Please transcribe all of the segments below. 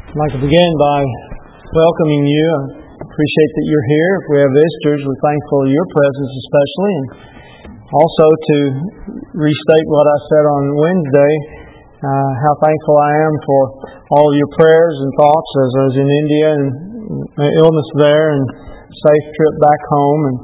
I'd like to begin by welcoming you. I appreciate that you're here. If we have visitors, we're thankful for your presence especially. And also to restate what I said on Wednesday, how thankful I am for all of your prayers and thoughts as I was in India and illness there and safe trip back home and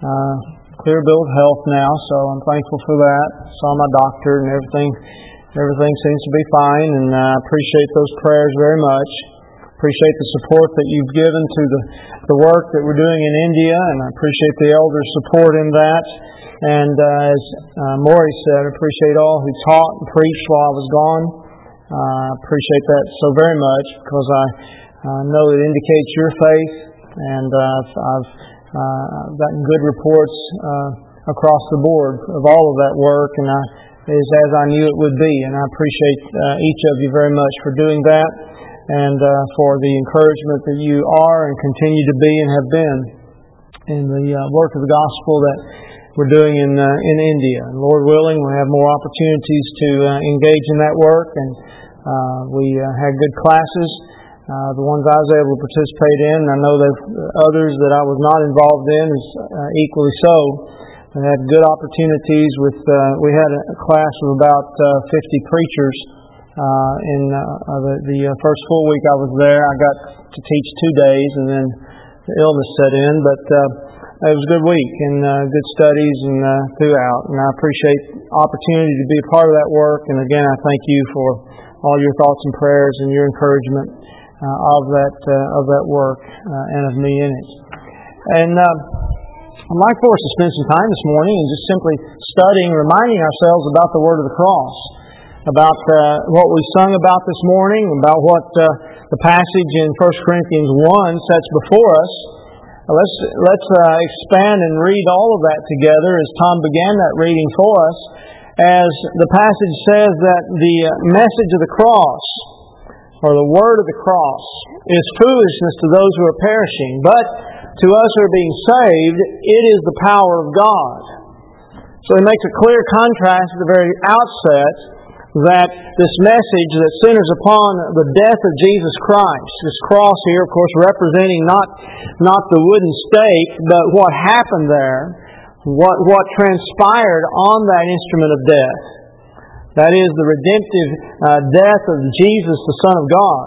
clear bill of health now, so I'm thankful for that. Saw my doctor and everything seems to be fine, and I appreciate those prayers very much. Appreciate the support that you've given to the work that we're doing in India, and I appreciate the elders' support in that. And as Maury said, I appreciate all who taught and preached while I was gone. I appreciate that so very much because I know it indicates your faith, and I've gotten good reports across the board of all of that work, and is as I knew it would be. And I appreciate each of you very much for doing that, and for the encouragement that you are and continue to be and have been in the work of the gospel that we're doing in India. And Lord willing, we'll have more opportunities to engage in that work, and we had good classes. The ones I was able to participate in, I know that others that I was not involved in is equally so. I had good opportunities with, we had a class of about 50 preachers in the first full week I was there. I got to teach 2 days and then the illness set in, but it was a good week and good studies and throughout. And I appreciate the opportunity to be a part of that work. And again, I thank you for all your thoughts and prayers and your encouragement of that work and of me in it. And I'd like for us to spend some time this morning and just simply studying, reminding ourselves about the Word of the Cross, about what we sung about this morning, about what the passage in 1 Corinthians 1 sets before us. Let's expand and read all of that together as Tom began that reading for us, as the passage says that the message of the cross, or the word of the cross, is foolishness to those who are perishing, but to us who are being saved, it is the power of God. So he makes a clear contrast at the very outset that this message that centers upon the death of Jesus Christ, this cross here, of course, representing not the wooden stake, but what happened there, what transpired on that instrument of death. That is the redemptive death of Jesus, the Son of God.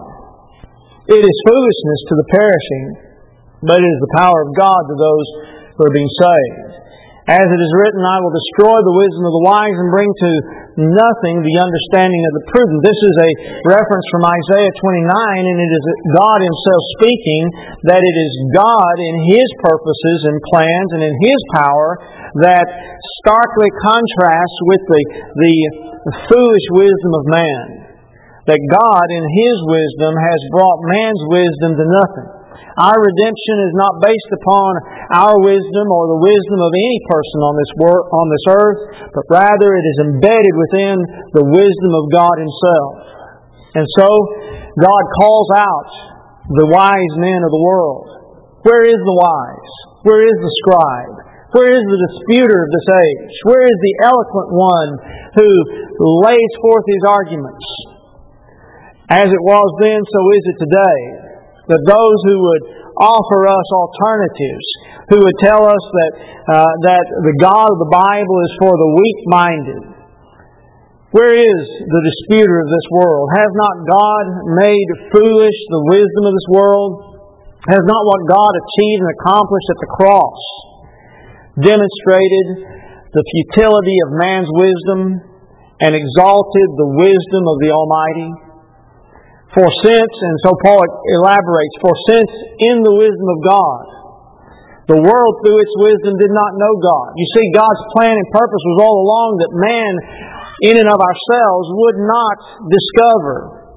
It is foolishness to the perishing, but it is the power of God to those who are being saved. As it is written, I will destroy the wisdom of the wise and bring to nothing the understanding of the prudent. This is a reference from Isaiah 29, and it is God Himself speaking, that it is God in His purposes and plans and in His power that starkly contrasts with the foolish wisdom of man. That God in His wisdom has brought man's wisdom to nothing. Our redemption is not based upon our wisdom or the wisdom of any person on this earth, but rather it is embedded within the wisdom of God Himself. And so, God calls out the wise men of the world. Where is the wise? Where is the scribe? Where is the disputer of this age? Where is the eloquent one who lays forth his arguments? As it was then, so is it today. That those who would offer us alternatives, who would tell us that the God of the Bible is for the weak-minded. Where is the disputer of this world? Has not God made foolish the wisdom of this world? Has not what God achieved and accomplished at the cross demonstrated the futility of man's wisdom and exalted the wisdom of the Almighty? For since, and so Paul elaborates, for since in the wisdom of God, the world through its wisdom did not know God. You see, God's plan and purpose was all along that man, in and of ourselves, would not discover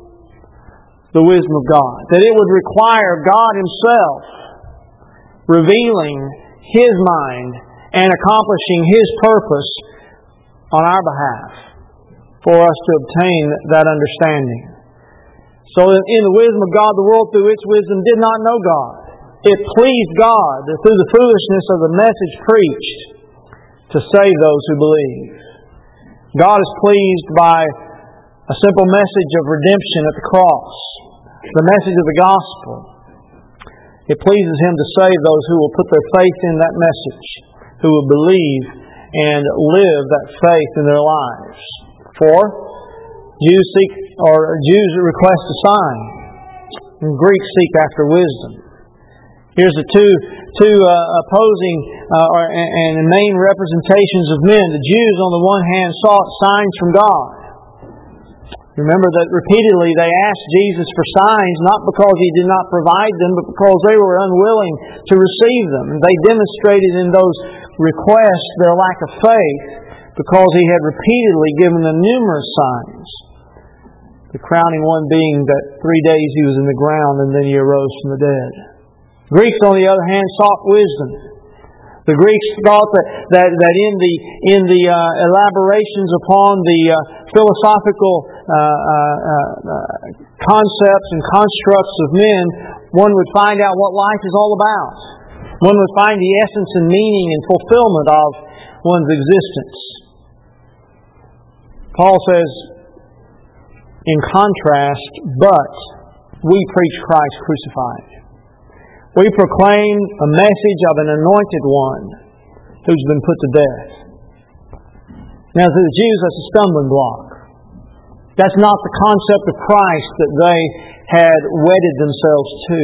the wisdom of God. That it would require God Himself revealing His mind and accomplishing His purpose on our behalf for us to obtain that understanding. So in the wisdom of God, the world through its wisdom did not know God. It pleased God that through the foolishness of the message preached to save those who believe. God is pleased by a simple message of redemption at the cross. the message of the gospel. It pleases Him to save those who will put their faith in that message, who will believe and live that faith in their lives. For Jews request a sign, and Greeks seek after wisdom. Here's the two opposing and main representations of men. The Jews, on the one hand, sought signs from God. Remember that repeatedly they asked Jesus for signs, not because He did not provide them, but because they were unwilling to receive them. They demonstrated in those requests their lack of faith because He had repeatedly given them numerous signs. The crowning one being that 3 days He was in the ground and then He arose from the dead. Greeks, on the other hand, sought wisdom. The Greeks thought that in the elaborations upon the philosophical concepts and constructs of men, one would find out what life is all about. One would find the essence and meaning and fulfillment of one's existence. Paul says, in contrast, but we preach Christ crucified. We proclaim a message of an anointed one who's been put to death. Now, to the Jews, that's a stumbling block. That's not the concept of Christ that they had wedded themselves to.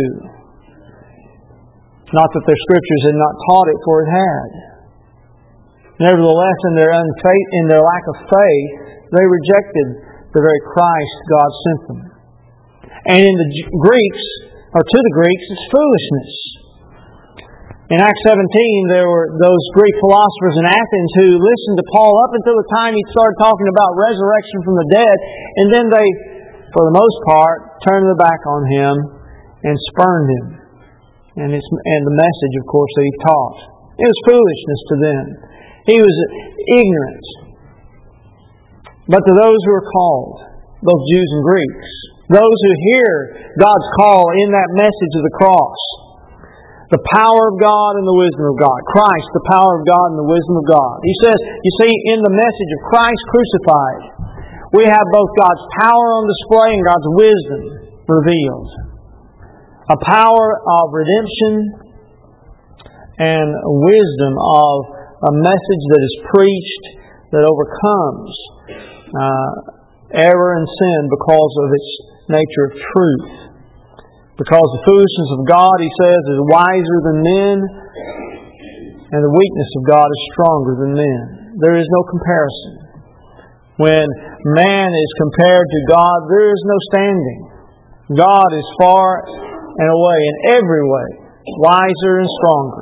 Not that their Scriptures had not taught it, for it had. Nevertheless, in their lack of faith, they rejected the very Christ God sent them. And in the Greeks, or to the Greeks, it's foolishness. In Acts 17, there were those Greek philosophers in Athens who listened to Paul up until the time he started talking about resurrection from the dead, and then they, for the most part, turned their back on him and spurned him. And the message, of course, that he taught. It was foolishness to them. He was ignorant. But to those who are called, both Jews and Greeks, those who hear God's call in that message of the cross, the power of God and the wisdom of God. Christ, the power of God and the wisdom of God. He says, you see, in the message of Christ crucified, we have both God's power on display and God's wisdom revealed. A power of redemption and wisdom of a message that is preached that overcomes error and sin because of its nature of truth. Because the foolishness of God, he says, is wiser than men, and the weakness of God is stronger than men. There is no comparison. When man is compared to God, there is no standing. God is far and away, in every way, wiser and stronger.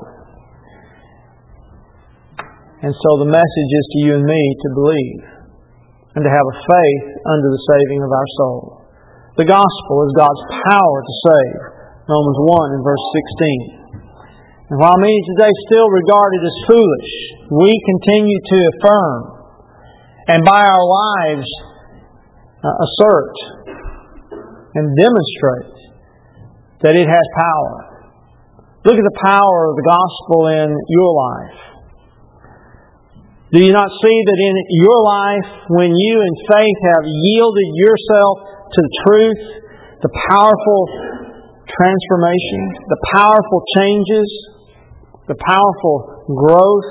And so the message is to you and me to believe and to have a faith unto the saving of our soul. The gospel is God's power to save. Romans 1 and verse 16. And while many today still regard it as foolish, we continue to affirm and by our lives assert and demonstrate that it has power. Look at the power of the gospel in your life. Do you not see that in your life, when you in faith have yielded yourself to the truth, the powerful transformation, the powerful changes, the powerful growth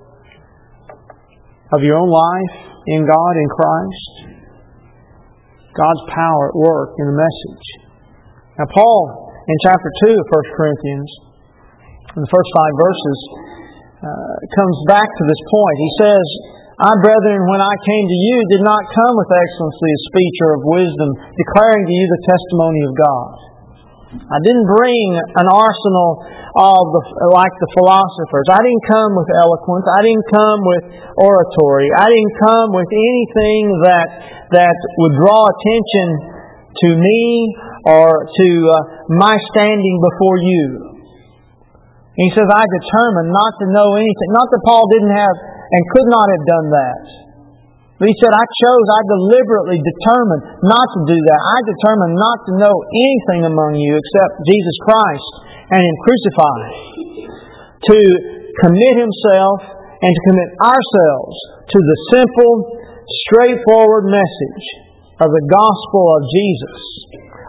of your own life in God, in Christ? God's power at work in the message. Now Paul, in chapter 2 of 1 Corinthians, in the first 5 verses, comes back to this point. He says, I, brethren, when I came to you, did not come with excellency of speech or of wisdom, declaring to you the testimony of God. I didn't bring an arsenal like the philosophers. I didn't come with eloquence. I didn't come with oratory. I didn't come with anything that would draw attention to me or to my standing before you. And he says, I determined not to know anything. Not that Paul didn't have and could not have done that. But he said, I deliberately determined not to do that. I determined not to know anything among you except Jesus Christ and Him crucified. To commit himself and to commit ourselves to the simple, straightforward message of the gospel of Jesus.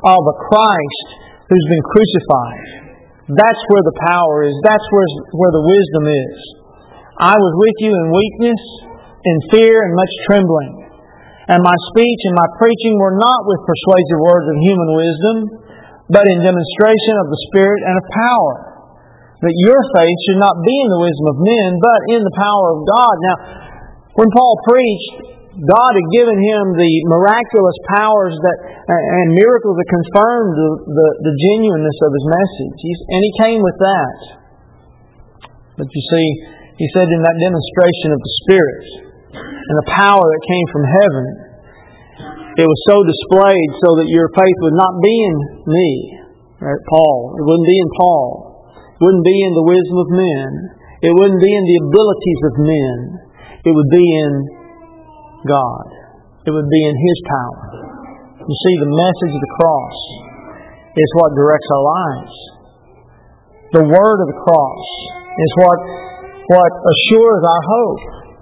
of a Christ who's been crucified. That's where the power is. That's where the wisdom is. I was with you in weakness, in fear, and much trembling. And my speech and my preaching were not with persuasive words of human wisdom, but in demonstration of the Spirit and of power, that your faith should not be in the wisdom of men, but in the power of God. Now, when Paul preached, God had given him the miraculous powers and miracles that confirmed the genuineness of his message. And he came with that. But you see, he said in that demonstration of the Spirit and the power that came from heaven, it was so displayed so that your faith would not be in me, right, Paul. It wouldn't be in Paul. It wouldn't be in the wisdom of men. It wouldn't be in the abilities of men. It would be in God. It would be in His power. You see, the message of the cross is what directs our lives. The word of the cross is what assures our hope.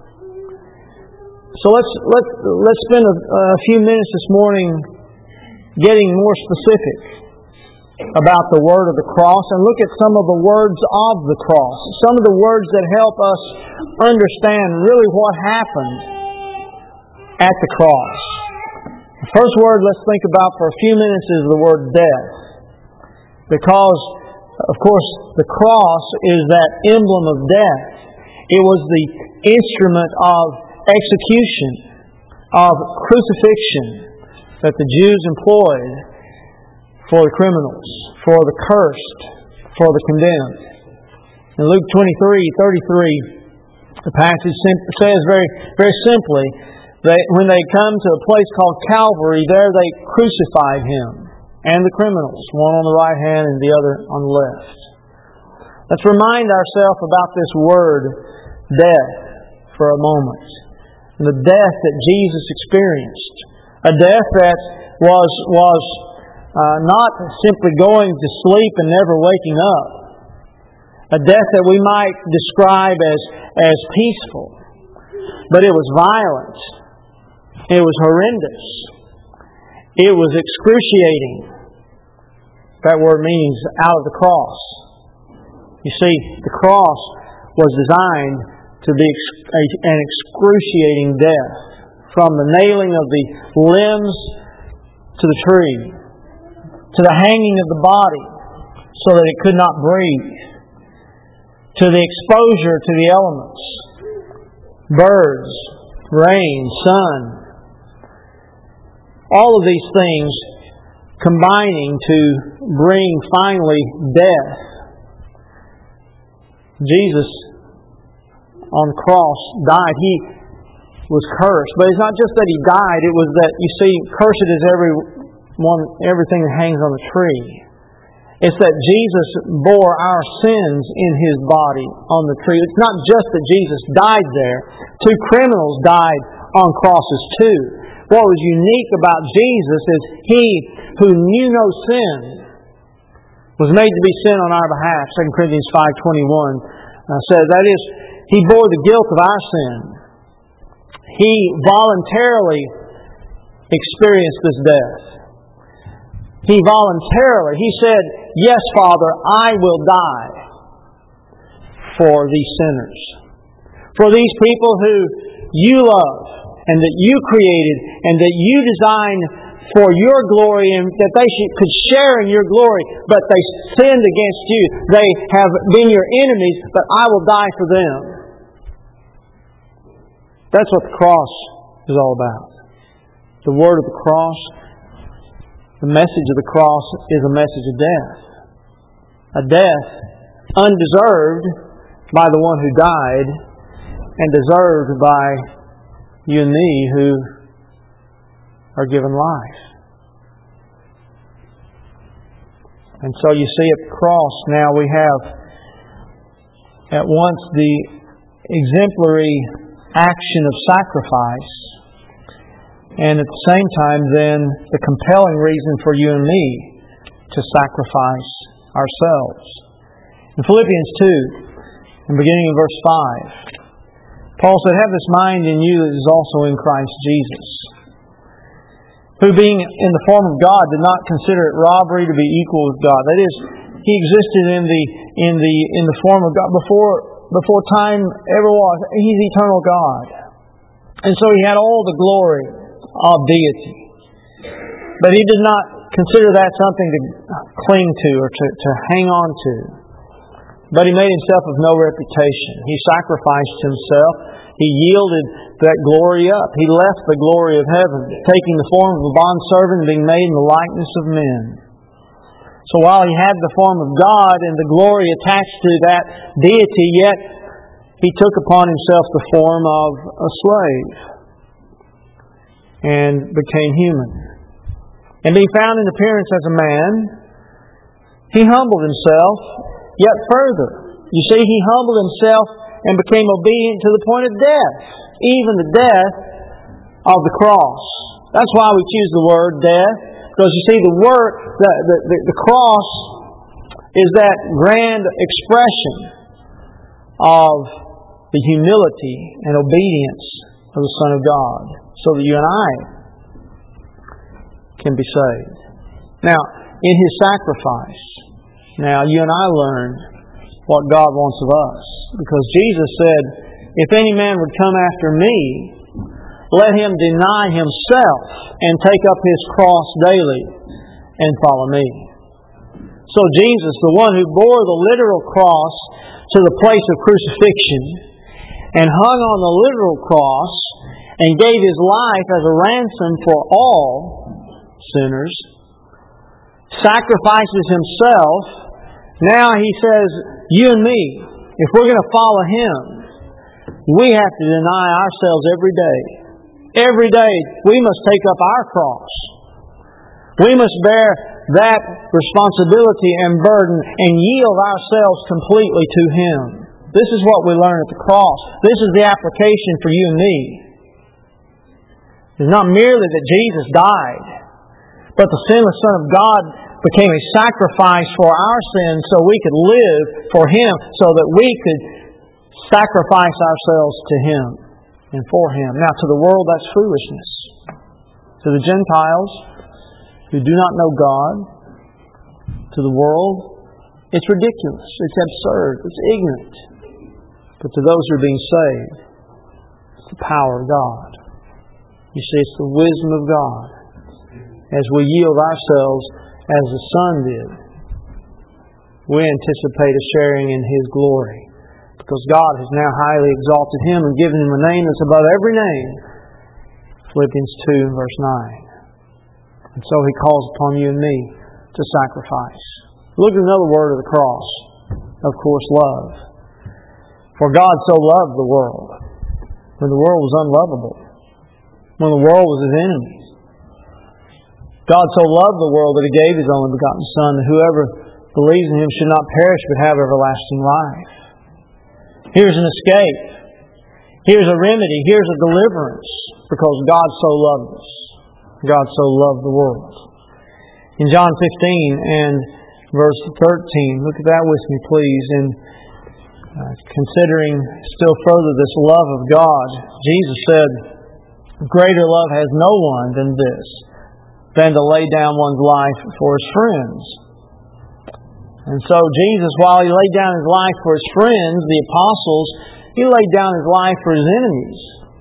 So let's spend a few minutes this morning getting more specific about the word of the cross and look at some of the words of the cross. Some of the words that help us understand really what happened at the cross. The first word let's think about for a few minutes is the word death. Because, of course, the cross is that emblem of death. It was the instrument of execution, of crucifixion that the Jews employed for the criminals, for the cursed, for the condemned. In Luke 23:33, the passage says very, very simply that when they come to a place called Calvary, there they crucified Him and the criminals, one on the right hand and the other on the left. Let's remind ourselves about this word, death, for a moment. The death that Jesus experienced. A death that was not simply going to sleep and never waking up. A death that we might describe as peaceful. But it was violent. It was horrendous. It was excruciating. That word means out of the cross. You see, the cross was designed to be an excruciating death. From the nailing of the limbs to the tree, to the hanging of the body so that it could not breathe, to the exposure to the elements, birds, rain, sun. All of these things combining to bring finally death. Jesus on the cross died. He was cursed. But it's not just that He died. It was that, you see, cursed is everything that hangs on the tree. It's that Jesus bore our sins in His body on the tree. It's not just that Jesus died there. 2 criminals died on crosses too. What was unique about Jesus is He who knew no sin was made to be sin on our behalf. 2 Corinthians 5:21 says, that is, He bore the guilt of our sin. He voluntarily experienced this death. He said, yes, Father, I will die for these sinners. For these people who You love and that You created and that You designed for Your glory and that they could share in Your glory, but they sinned against You. They have been Your enemies, but I will die for them. That's what the cross is all about. The word of the cross, the message of the cross is a message of death. A death undeserved by the one who died and deserved by you and me who are given life. And so you see at the cross now we have at once the exemplary action of sacrifice and at the same time then the compelling reason for you and me to sacrifice ourselves. In Philippians 2, and beginning in verse 5, Paul said, have this mind in you that is also in Christ Jesus, who being in the form of God did not consider it robbery to be equal with God. That is, He existed in the form of God before time ever was. He's eternal God. And so He had all the glory of deity. But He did not consider that something to cling to or to hang on to. But He made Himself of no reputation. He sacrificed Himself. He yielded that glory up. He left the glory of heaven, taking the form of a bondservant and being made in the likeness of men. So while He had the form of God and the glory attached to that deity, yet He took upon Himself the form of a slave and became human. And being found in appearance as a man, He humbled Himself yet further. You see, He humbled Himself and became obedient to the point of death, even the death of the cross. That's why we choose the word death, because you see, the cross is that grand expression of the humility and obedience of the Son of God, so that you and I can be saved. Now, in His sacrifice, now you and I learn what God wants of us. Because Jesus said, if any man would come after me, let him deny himself and take up his cross daily and follow me. So Jesus, the one who bore the literal cross to the place of crucifixion and hung on the literal cross and gave His life as a ransom for all sinners, sacrifices Himself. Now He says, you and me, if we're going to follow Him, we have to deny ourselves every day. Every day we must take up our cross. We must bear that responsibility and burden and yield ourselves completely to Him. This is what we learn at the cross. This is the application for you and me. It's not merely that Jesus died, but the sinless Son of God became a sacrifice for our sins so we could live for Him, so that we could sacrifice ourselves to Him and for Him. Now, to the world, that's foolishness. To the Gentiles who do not know God, to the world, it's ridiculous, it's absurd, it's ignorant. But to those who are being saved, it's the power of God. You see, it's the wisdom of God. As we yield ourselves as the Son did, we anticipate a sharing in His glory. Because God has now highly exalted Him and given Him a name that's above every name. Philippians 2 verse 9. And so He calls upon you and me to sacrifice. Look at another word of the cross. Of course, love. For God so loved the world, when the world was unlovable, when the world was His enemy. God so loved the world that He gave His only begotten Son, that whoever believes in Him should not perish but have everlasting life. Here's an escape. Here's a remedy. Here's a deliverance. Because God so loved us. God so loved the world. In John 15 and verse 13, look at that with me, please. In considering still further this love of God, Jesus said, greater love has no one than this, than to lay down one's life for his friends. And so Jesus, while He laid down His life for His friends, the apostles, He laid down His life for His enemies.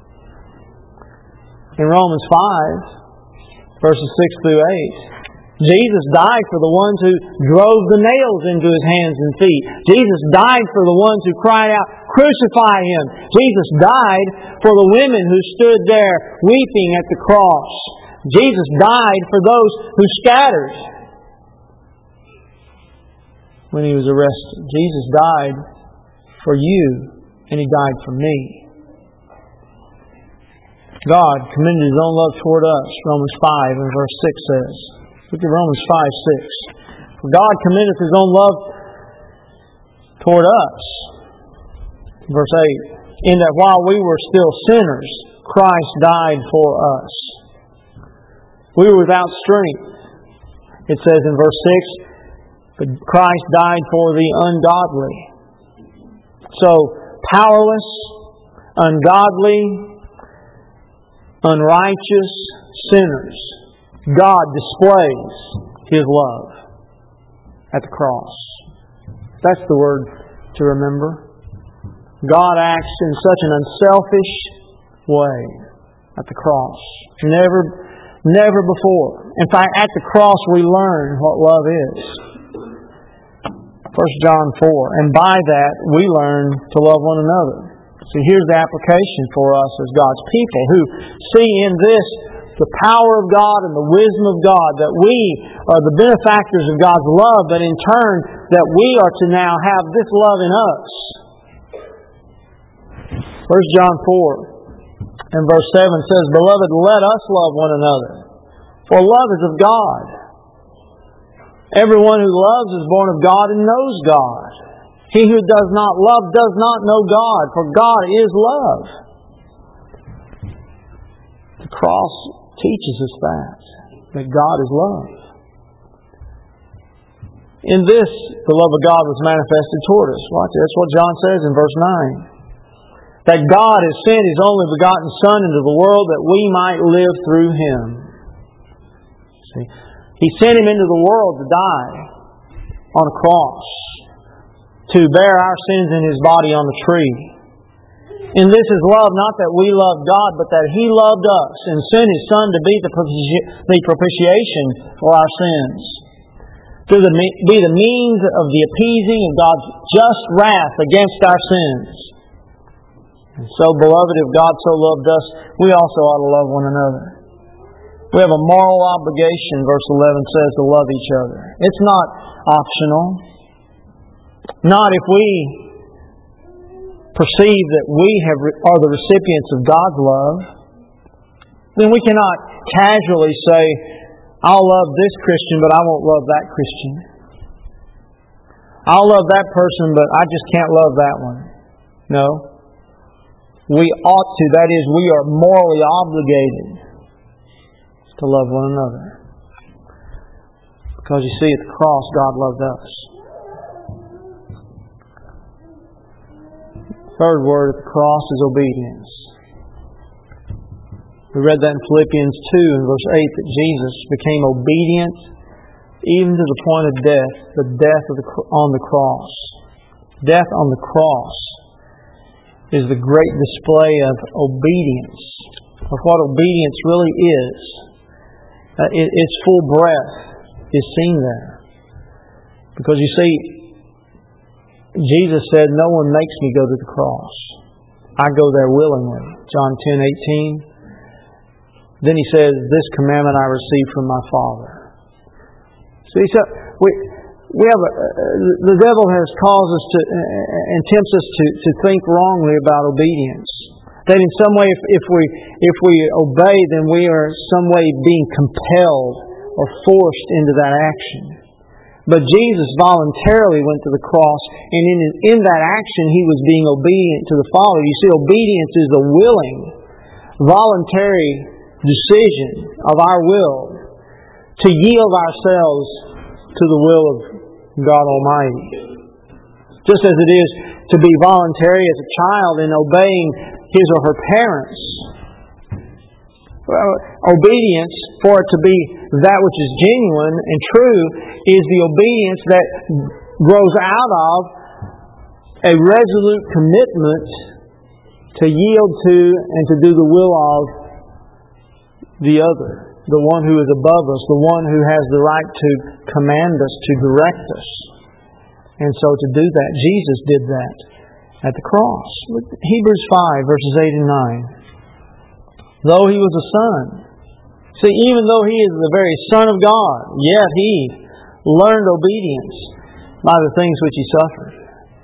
In Romans 5, verses 6 through 8, Jesus died for the ones who drove the nails into His hands and feet. Jesus died for the ones who cried out, crucify Him. Jesus died for the women who stood there weeping at the cross. Jesus died for those who scattered when He was arrested. Jesus died for you, and He died for me. God commended His own love toward us, Romans 5 and verse 6 says. Look at Romans 5:6. For God commendeth His own love toward us, verse 8, in that while we were still sinners, Christ died for us. We were without strength. It says in verse 6, but Christ died for the ungodly. So, powerless, ungodly, unrighteous sinners God displays His love at the cross. That's the word to remember. God acts in such an unselfish way at the cross. Never before. In fact, at the cross we learn what love is. 1 John 4. And by that we learn to love one another. So here's the application for us as God's people who see in this the power of God and the wisdom of God, that we are the benefactors of God's love, but in turn that we are to now have this love in us. 1 John 4 and verse 7 says, Beloved, let us love one another, for love is of God. Everyone who loves is born of God and knows God. He who does not love does not know God, for God is love. The cross teaches us that God is love. In this, the love of God was manifested toward us. Watch, that's what John says in verse 9. That God has sent His only begotten Son into the world that we might live through Him. See, He sent Him into the world to die on a cross, to bear our sins in His body on the tree. And this is love, not that we love God, but that He loved us and sent His Son to be the propitiation for our sins, to be the means of the appeasing of God's just wrath against our sins. And so, beloved, if God so loved us, we also ought to love one another. We have a moral obligation, verse 11 says, to love each other. It's not optional. Not if we perceive that we are the recipients of God's love. Then we cannot casually say, I'll love this Christian, but I won't love that Christian. I'll love that person, but I just can't love that one. No. We ought to. That is, we are morally obligated to love one another. Because you see, at the cross, God loved us. Third word at the cross is obedience. We read that in Philippians 2 and verse 8 that Jesus became obedient even to the point of death, the death on the cross. Death on the cross is the great display of obedience, of what obedience really is. Its full breadth is seen there. Because you see, Jesus said, no one makes me go to the cross. I go there willingly. John 10:18. Then He says, this commandment I received from my Father. See, so we have the devil has caused us to and tempts us to think wrongly about obedience. That in some way, if we obey, then we are some way being compelled or forced into that action. But Jesus voluntarily went to the cross, and in that action He was being obedient to the Father. You see, obedience is a willing, voluntary decision of our will to yield ourselves to the will of God Almighty. Just as it is to be voluntary as a child in obeying his or her parents. Obedience, for it to be that which is genuine and true, is the obedience that grows out of a resolute commitment to yield to and to do the will of the other, the one who is above us, the one who has the right to command us, to direct us. And so to do that, Jesus did that at the cross. Hebrews 5, verses 8 and 9. Though He was a Son. See, even though He is the very Son of God, yet He learned obedience by the things which He suffered.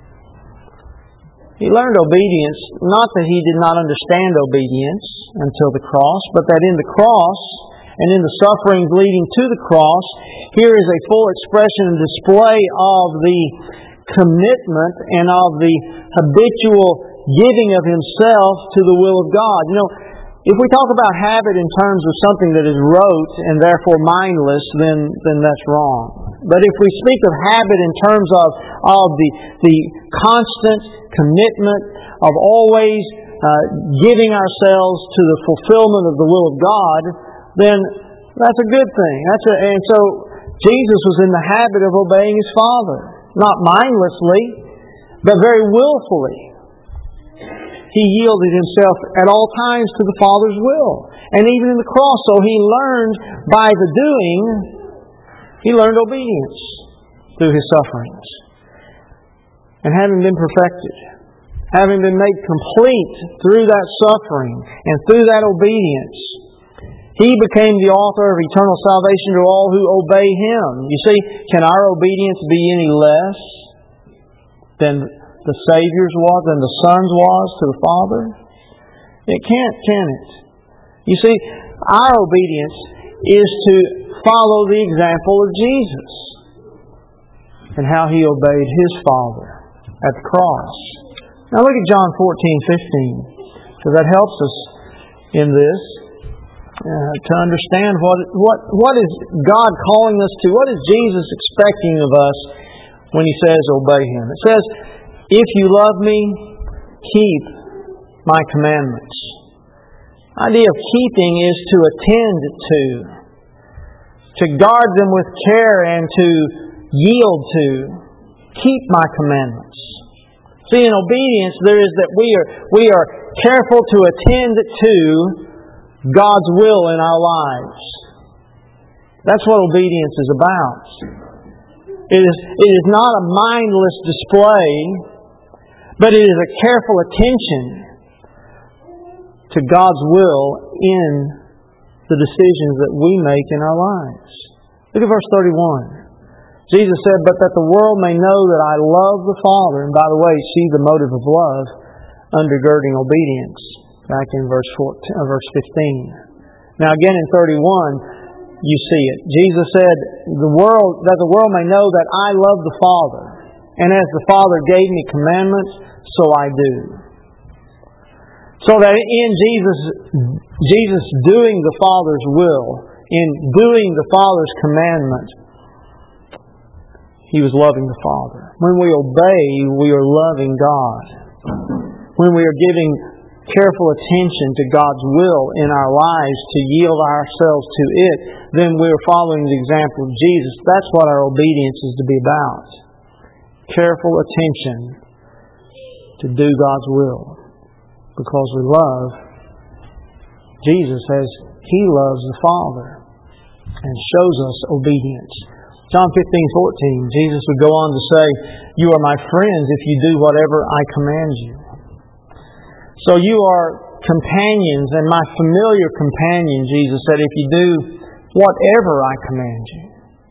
He learned obedience, not that He did not understand obedience until the cross, but that in the cross and in the sufferings leading to the cross, here is a full expression and display of the commitment and of the habitual giving of Himself to the will of God. You know, if we talk about habit in terms of something that is rote and therefore mindless, then that's wrong. But if we speak of habit in terms of the constant commitment of always giving ourselves to the fulfillment of the will of God, then That's a good thing. And so Jesus was in the habit of obeying His Father. Not mindlessly, but very willfully. He yielded Himself at all times to the Father's will. And even in the cross, so He learned by the doing, He learned obedience through His sufferings. And having been perfected, having been made complete through that suffering and through that obedience, He became the author of eternal salvation to all who obey Him. You see, can our obedience be any less than the Savior's was, than the Son's was to the Father? It can't, can it? You see, our obedience is to follow the example of Jesus and how He obeyed His Father at the cross. Now look at John 14:15, because that helps us in this to understand what is God calling us to. What is Jesus expecting of us when He says obey Him? It says, "If you love Me, keep My commandments." The idea of keeping is to attend to guard them with care and to yield to. Keep My commandments. See, in obedience, there is that we are careful to attend to God's will in our lives. That's what obedience is about. It is not a mindless display, but it is a careful attention to God's will in the decisions that we make in our lives. Look at verse 31. Jesus said, "But that the world may know that I love the Father." And by the way, see the motive of love undergirding obedience. Back in verse 15. Now again in 31, you see it. Jesus said, that the world may know that I love the Father. And as the Father gave Me commandments, so I do. So that in Jesus doing the Father's will, in doing the Father's commandment, He was loving the Father. When we obey, we are loving God. When we are giving careful attention to God's will in our lives to yield ourselves to it, then we are following the example of Jesus. That's what our obedience is to be about. Careful attention to do God's will. Because we love Jesus as He loves the Father and shows us obedience. John 15:14, Jesus would go on to say, "You are My friends if you do whatever I command you." So you are companions, and My familiar companion, Jesus said, if you do whatever I command you.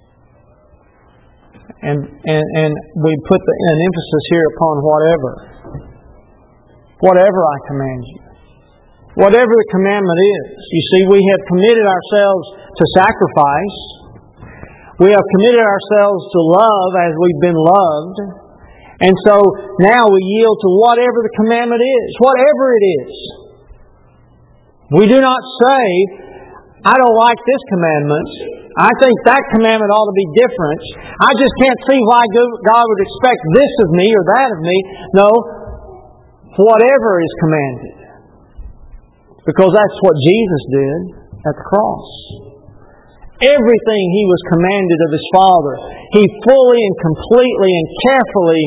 And we put an emphasis here upon whatever. Whatever I command you. Whatever the commandment is. You see, we have committed ourselves to sacrifice. We have committed ourselves to love as we've been loved. And so now we yield to whatever the commandment is. Whatever it is. We do not say, I don't like this commandment. I think that commandment ought to be different. I just can't see why God would expect this of me or that of me. No. Whatever is commanded. Because that's what Jesus did at the cross. Everything He was commanded of His Father, He fully and completely and carefully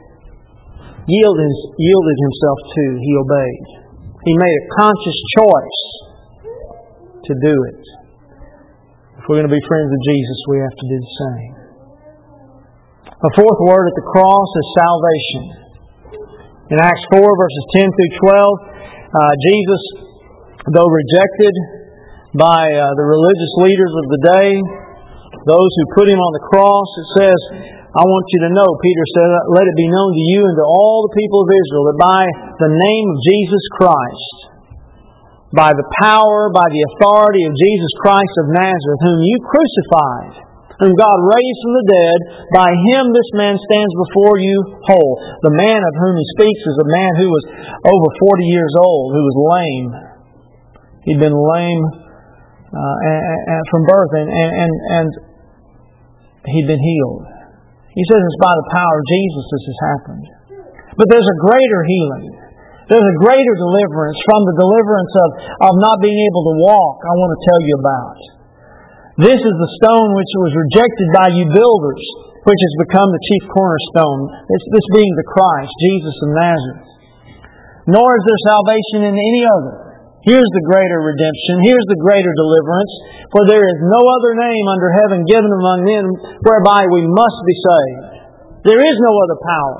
yielded Himself to. He obeyed. He made a conscious choice to do it. If we're going to be friends of Jesus, we have to do the same. A fourth word at the cross is salvation. In Acts 4, verses 10 through 12, Jesus, though rejected by the religious leaders of the day, those who put Him on the cross, it says, I want you to know, Peter said, let it be known to you and to all the people of Israel that by the name of Jesus Christ, by the power, by the authority of Jesus Christ of Nazareth, whom you crucified, whom God raised from the dead, by Him this man stands before you whole. The man of whom He speaks is a man who was over 40 years old, who was lame. He'd been lame from birth, and he'd been healed. He says it's by the power of Jesus this has happened. But there's a greater healing. There's a greater deliverance from the deliverance of not being able to walk, I want to tell you about. This is the stone which was rejected by you builders, which has become the chief cornerstone, this being the Christ, Jesus of Nazareth. Nor is there salvation in any other. Here's the greater redemption. Here's the greater deliverance. For there is no other name under heaven given among men whereby we must be saved. There is no other power.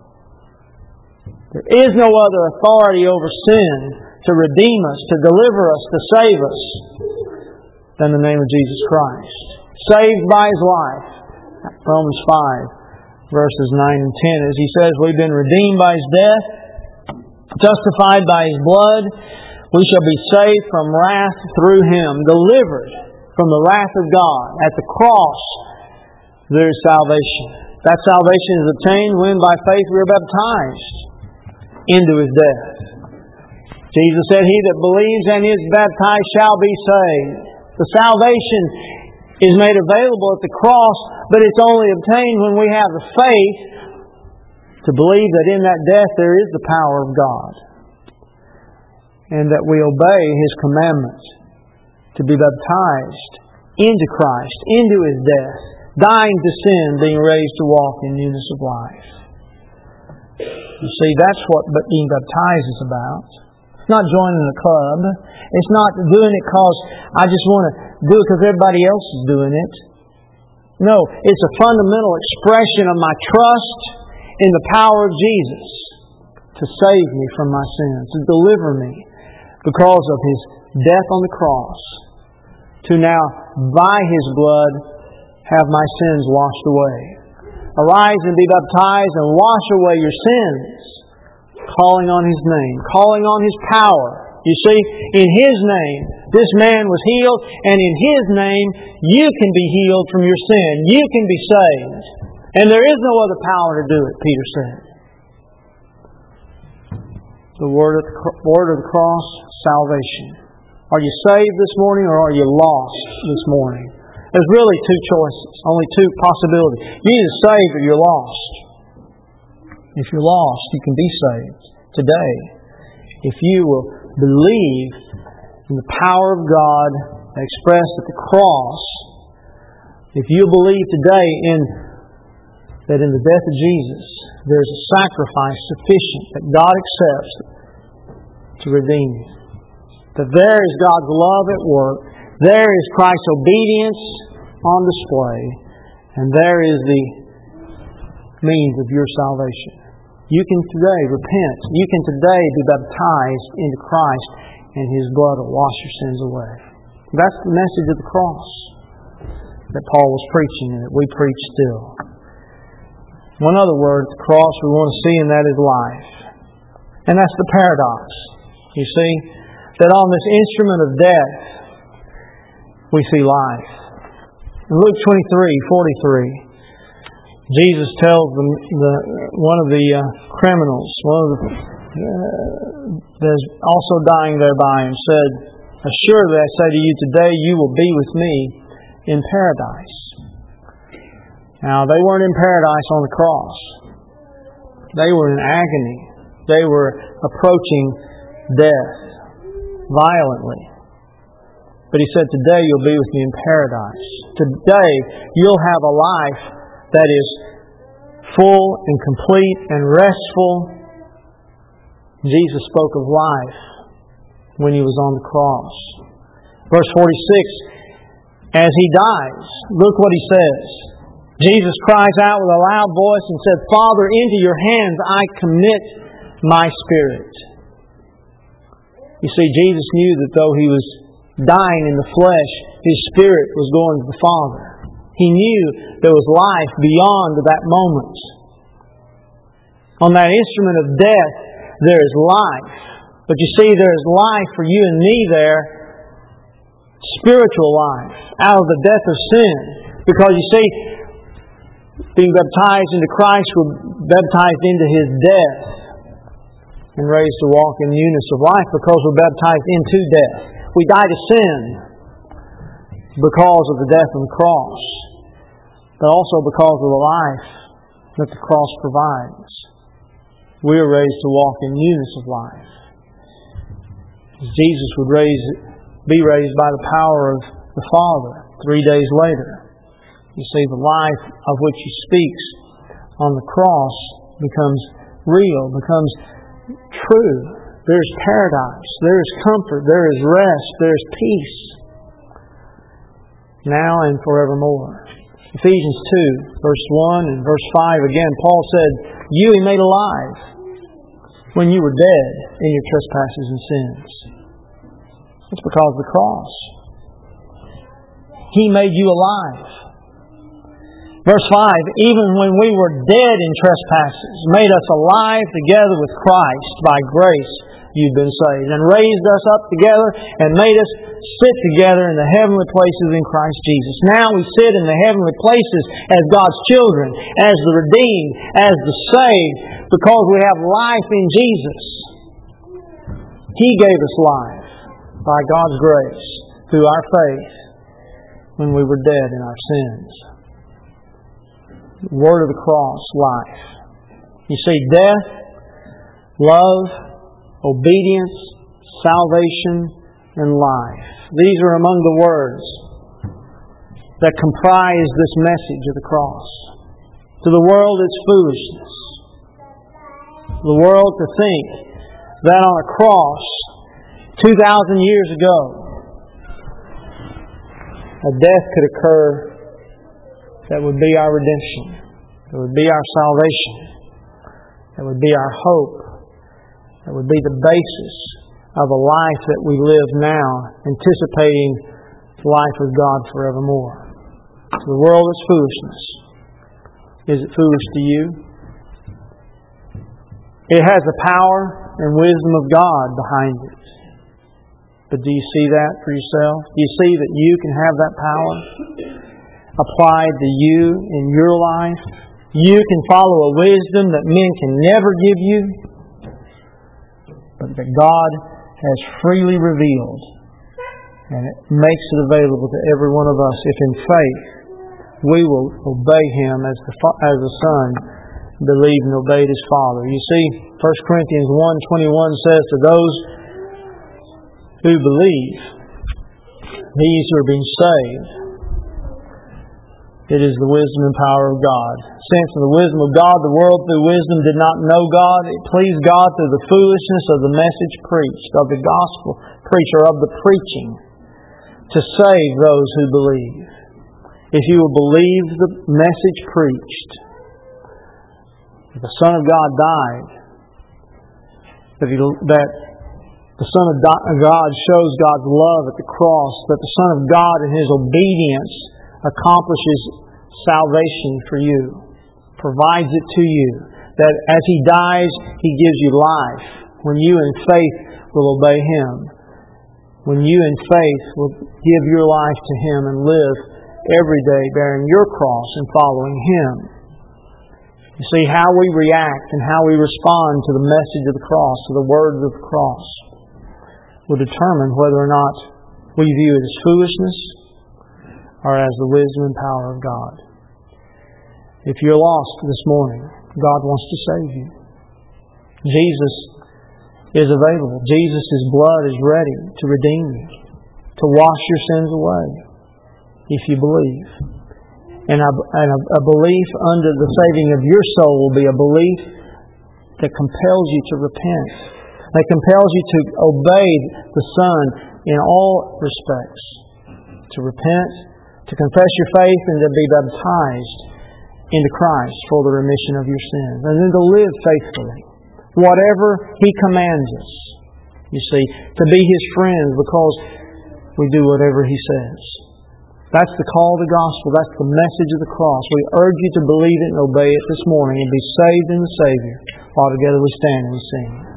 There is no other authority over sin to redeem us, to deliver us, to save us than the name of Jesus Christ. Saved by His life. Romans 5, verses 9 and 10. As he says, we've been redeemed by His death, justified by His blood. We shall be saved from wrath through Him, delivered from the wrath of God. At the cross, there is salvation. That salvation is obtained when by faith we are baptized into His death. Jesus said, he that believes and is baptized shall be saved. The salvation is made available at the cross, but it's only obtained when we have the faith to believe that in that death there is the power of God, and that we obey His commandment to be baptized into Christ, into His death, dying to sin, being raised to walk in newness of life. You see, that's what being baptized is about. It's not joining a club. It's not doing it because I just want to do it because everybody else is doing it. No, it's a fundamental expression of my trust in the power of Jesus to save me from my sins, to deliver me because of His death on the cross, to now, by His blood, have my sins washed away. Arise and be baptized and wash away your sins, calling on His name, calling on His power. You see, in His name, this man was healed, and in His name, you can be healed from your sin. You can be saved. And there is no other power to do it, Peter said. The word of the cross, salvation. Are you saved this morning or are you lost this morning? There's really two choices, only two possibilities. You're either saved or you're lost. If you're lost, you can be saved today. If you will believe in the power of God expressed at the cross, if you believe today that in the death of Jesus there is a sacrifice sufficient that God accepts to redeem you, that there is God's love at work, there is Christ's obedience on display, and there is the means of your salvation. You can today repent. You can today be baptized into Christ, and His blood will wash your sins away. That's the message of the cross that Paul was preaching and that we preach still. One other word, the cross, we want to see, and that is life. And that's the paradox. You see, that on this instrument of death, we see life. In Luke 23:43, Jesus tells one of the criminals, that's also dying thereby, and said, "Assuredly I say to you, today you will be with me in paradise." Now, they weren't in paradise on the cross. They were in agony. They were approaching death violently. But He said, today you'll be with me in paradise. Today you'll have a life that is full and complete and restful. Jesus spoke of life when He was on the cross. Verse 46, as He dies, look what He says. Jesus cries out with a loud voice and said, "Father, into your hands I commit my spirit." You see, Jesus knew that though He was dying in the flesh, His spirit was going to the Father. He knew there was life beyond that moment. On that instrument of death, there is life. But you see, there is life for you and me there. Spiritual life. Out of the death of sin. Because you see, being baptized into Christ, we're baptized into His death. And raised to walk in newness of life because we're baptized into death. We die to sin because of the death on the cross. But also because of the life that the cross provides. We are raised to walk in newness of life. Jesus would be raised by the power of the Father to 3 days later. You see, the life of which He speaks on the cross becomes real, becomes true. There's paradise, there is comfort, there is rest, there is peace, now and forevermore. Ephesians 2, verse 1 and verse 5 again, Paul said, "You He made alive when you were dead in your trespasses and sins." It's because of the cross. He made you alive. Verse 5, "Even when we were dead in trespasses, made us alive together with Christ. By grace you've been saved. And raised us up together and made us sit together in the heavenly places in Christ Jesus." Now we sit in the heavenly places as God's children, as the redeemed, as the saved, because we have life in Jesus. He gave us life by God's grace through our faith when we were dead in our sins. The word of the cross, life. You see, death, love, obedience, salvation, and life. These are among the words that comprise this message of the cross. To the world, it's foolishness. The world to think that on a cross 2,000 years ago, a death could occur that would be our redemption, that would be our salvation, that would be our hope, that would be the basis of a life that we live now, anticipating life with God forevermore. To the world, it's foolishness. Is it foolish to you? It has the power and wisdom of God behind it. But do you see that for yourself? Do you see that you can have that power applied to you in your life? You can follow a wisdom that men can never give you, but that God has freely revealed, and it makes it available to every one of us if in faith we will obey Him as the Son believed and obeyed His Father. You see, 1 Corinthians 1:21 says, "To those who believe, these who are being saved, it is the wisdom and power of God. Since in the wisdom of God, the world through wisdom did not know God, it pleased God through the foolishness of the message preached," of the gospel preacher, of the preaching, "to save those who believe." If you will believe the message preached, that the Son of God died, that the Son of God shows God's love at the cross, that the Son of God in His obedience accomplishes salvation for you, provides it to you, that as He dies, He gives you life when you in faith will obey Him, when you in faith will give your life to Him and live every day bearing your cross and following Him. You see, how we react and how we respond to the message of the cross, to the words of the cross, will determine whether or not we view it as foolishness or as the wisdom and power of God. If you're lost this morning, God wants to save you. Jesus is available. Jesus' blood is ready to redeem you, to wash your sins away, if you believe. And a belief under the saving of your soul will be a belief that compels you to repent, that compels you to obey the Son in all respects, to repent, to confess your faith, and to be baptized into Christ for the remission of your sins, and then to live faithfully, whatever He commands us. You see, to be His friends because we do whatever He says. That's the call of the gospel. That's the message of the cross. We urge you to believe it and obey it this morning and be saved in the Savior. While together we stand and we sing.